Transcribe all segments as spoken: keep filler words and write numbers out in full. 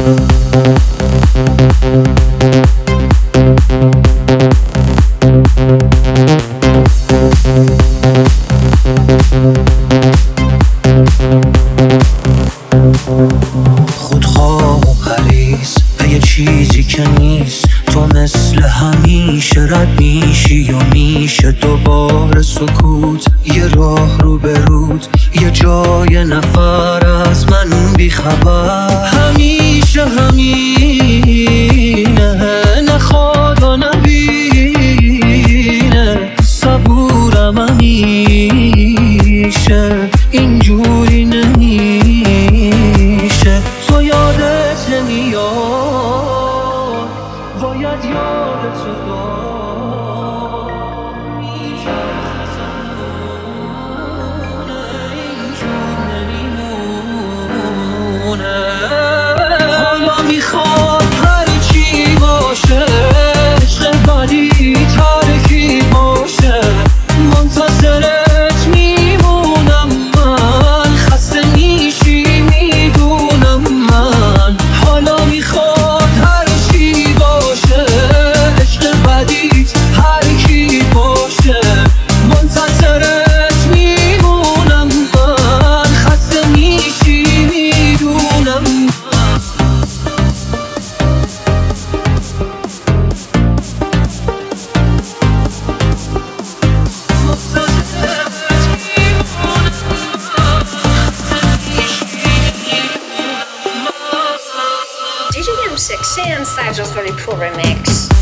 خودخواه و پریز به یه چیزی که نیست، تو مثل همیشه رد میشی و میشه دوباره سکوت، یه راه رو به رود، یه جای نفر از من بیخبر. همیشه همینه، نخواد و نبینه، صبورم همیشه اینجوری نمیشه. تو یادت نمیاد، باید یادت داد، میشه خزمونه اینجور نمیمونه. حالا میخواد هر چی باشه، عشق بدی ترکی باشه، منتظرت میمونم من، خسته میشی میدونم من. حالا میخواد هر چی باشه، عشق بدیت هر کی باشه، منتظرت میمونم من، خسته میشی میدونم من. D J M six and Sajos Very Pro Remix.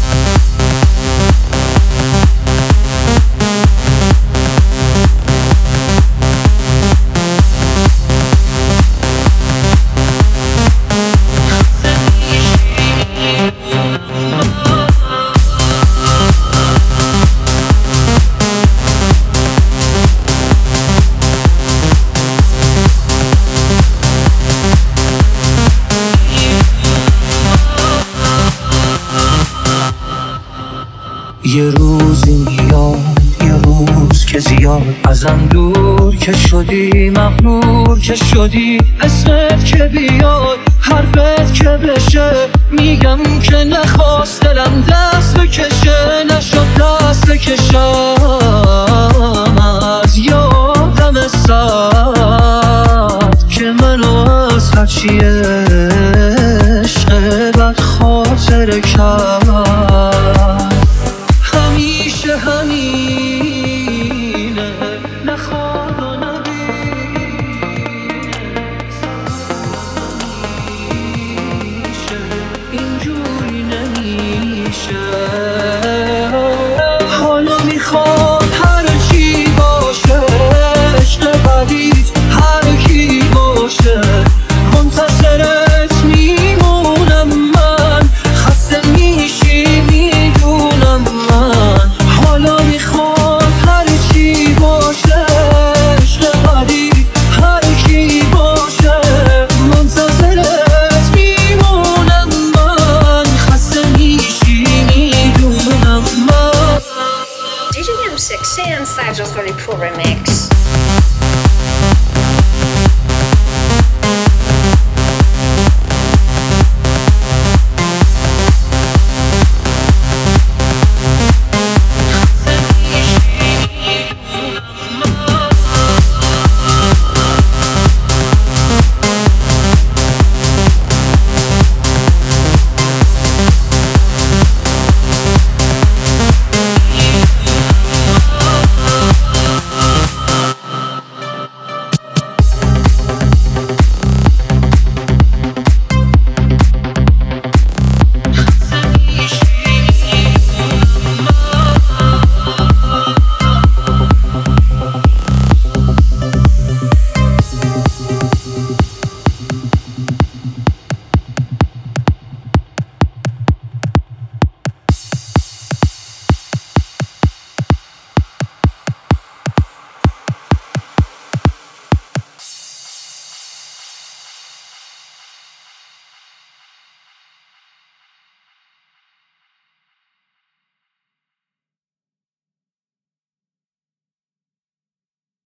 یه روزی میاد، یه روز که زیاد ازم دور که شدی، مغرور که شدی، اسمت که بیاد، حرفت که بشه، میگم که نخواست دلم دست بکشه، نشد دست بکشم از یادم سرد که منو از هرچی عشق بد خاطر کرد.